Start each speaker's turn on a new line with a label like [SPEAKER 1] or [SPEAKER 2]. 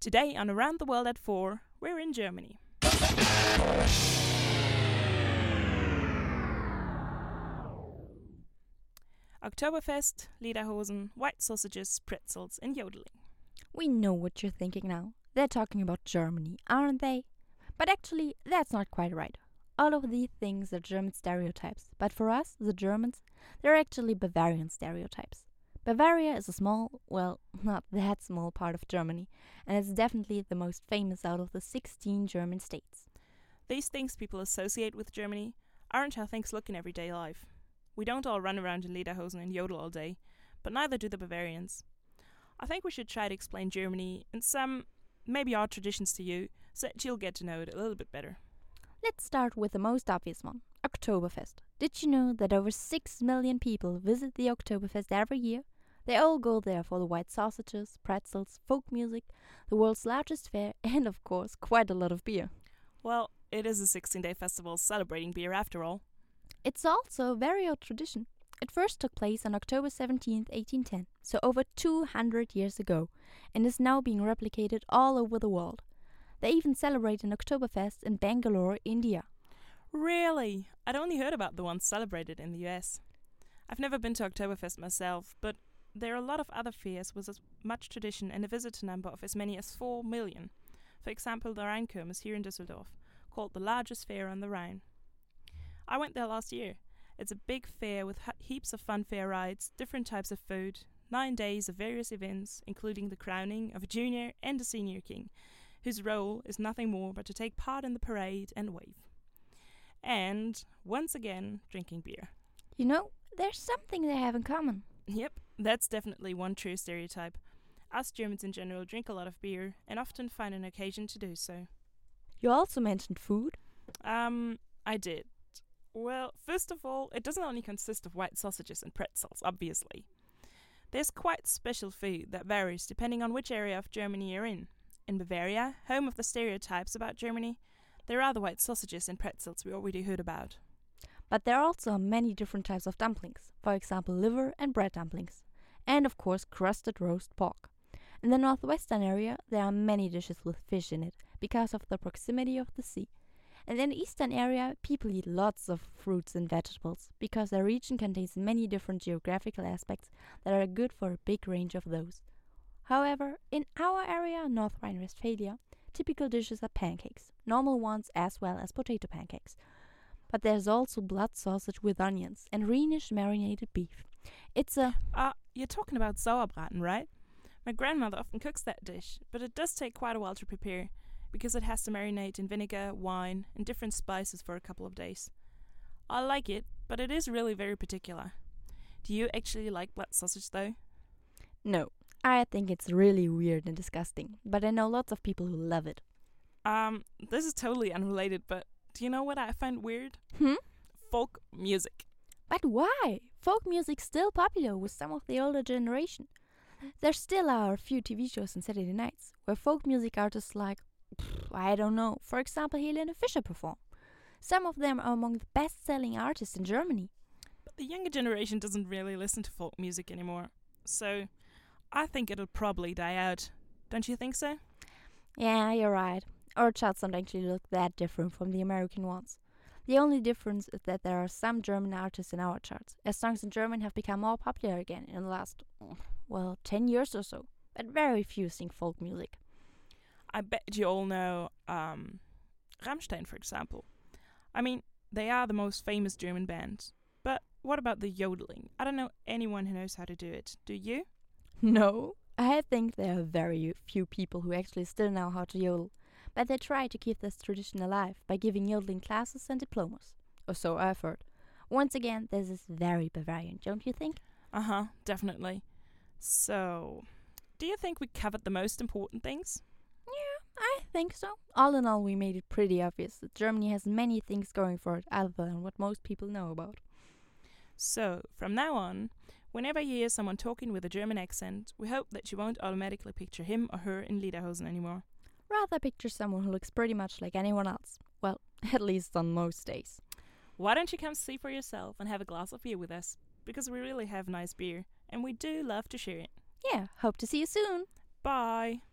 [SPEAKER 1] Today on Around the World at 4, we're in Germany. Oktoberfest, lederhosen, white sausages, pretzels and yodeling.
[SPEAKER 2] We know what you're thinking now. They're talking about Germany, aren't they? But actually, that's not quite right. All of these things are German stereotypes, but for us, the Germans, they're actually Bavarian stereotypes. Bavaria is a small, well, not that small part of Germany, and it's definitely the most famous out of the 16 German states.
[SPEAKER 1] These things people associate with Germany aren't how things look in everyday life. We don't all run around in lederhosen and yodel all day, but neither do the Bavarians. I think we should try to explain Germany and some, maybe odd traditions to you, so that you'll get to know it a little bit better.
[SPEAKER 2] Let's start with the most obvious one, Oktoberfest. Did you know that over 6 million people visit the Oktoberfest every year? They all go there for the white sausages, pretzels, folk music, the world's largest fair, and of course, quite a lot of beer.
[SPEAKER 1] Well, it is a 16-day festival celebrating beer after all.
[SPEAKER 2] It's also a very old tradition. It first took place on October 17, 1810, so over 200 years ago, and is now being replicated all over the world. They even celebrate an Oktoberfest in Bangalore, India.
[SPEAKER 1] Really? I'd only heard about the ones celebrated in the US. I've never been to Oktoberfest myself, but there are a lot of other fairs with as much tradition and a visitor number of as many as 4 million. For example, the Rheinkirmes here in Düsseldorf, called the largest fair on the Rhine. I went there last year. It's a big fair with heaps of fun fair rides, different types of food, 9 days of various events, including the crowning of a junior and a senior king, whose role is nothing more but to take part in the parade and wave. And, once again, drinking beer.
[SPEAKER 2] You know, there's something they have in common.
[SPEAKER 1] Yep, that's definitely one true stereotype. Us Germans in general drink a lot of beer and often find an occasion to do so.
[SPEAKER 2] You also mentioned food.
[SPEAKER 1] I did. Well, first of all, it doesn't only consist of white sausages and pretzels, obviously. There's quite special food that varies depending on which area of Germany you're in. In Bavaria, home of the stereotypes about Germany, there are the white sausages and pretzels we already heard about.
[SPEAKER 2] But there are also many different types of dumplings, for example liver and bread dumplings, and of course crusted roast pork. In the northwestern area, there are many dishes with fish in it, because of the proximity of the sea. And in the eastern area, people eat lots of fruits and vegetables, because the region contains many different geographical aspects that are good for a big range of those. However, in our area, North Rhine-Westphalia, typical dishes are pancakes, normal ones as well as potato pancakes. But there's also blood sausage with onions and Rhenish marinated beef. It's a...
[SPEAKER 1] You're talking about Sauerbraten, right? My grandmother often cooks that dish, but it does take quite a while to prepare, because it has to marinate in vinegar, wine, and different spices for a couple of days. I like it, but it is really very particular. Do you actually like blood sausage, though?
[SPEAKER 2] No, I think it's really weird and disgusting, but I know lots of people who love it.
[SPEAKER 1] This is totally unrelated, but do you know what I find weird? Folk music.
[SPEAKER 2] But why? Folk music's still popular with some of the older generation. There still are a few TV shows on Saturday nights where folk music artists like, I don't know, for example Helene Fischer perform. Some of them are among the best-selling artists in Germany.
[SPEAKER 1] But the younger generation doesn't really listen to folk music anymore, so I think it'll probably die out. Don't you think so?
[SPEAKER 2] Yeah, you're right. Our charts don't actually look that different from the American ones. The only difference is that there are some German artists in our charts, as songs in German have become more popular again in the last, 10 years or so, but very few sing folk music.
[SPEAKER 1] I bet you all know Rammstein, for example. I mean, they are the most famous German band. But what about the yodeling? I don't know anyone who knows how to do it. Do you?
[SPEAKER 2] No, I think there are very few people who actually still know how to yodel. But they try to keep this tradition alive by giving yodeling classes and diplomas. Or so I've heard. Once again, this is very Bavarian, don't you think?
[SPEAKER 1] Definitely. So, do you think we covered the most important things?
[SPEAKER 2] Yeah, I think so. All in all, we made it pretty obvious that Germany has many things going for it other than what most people know about.
[SPEAKER 1] So, from now on, whenever you hear someone talking with a German accent, we hope that you won't automatically picture him or her in lederhosen anymore.
[SPEAKER 2] Rather picture someone who looks pretty much like anyone else. Well, at least on most days.
[SPEAKER 1] Why don't you come see for yourself and have a glass of beer with us? Because we really have nice beer, and we do love to share it.
[SPEAKER 2] Yeah, hope to see you soon.
[SPEAKER 1] Bye.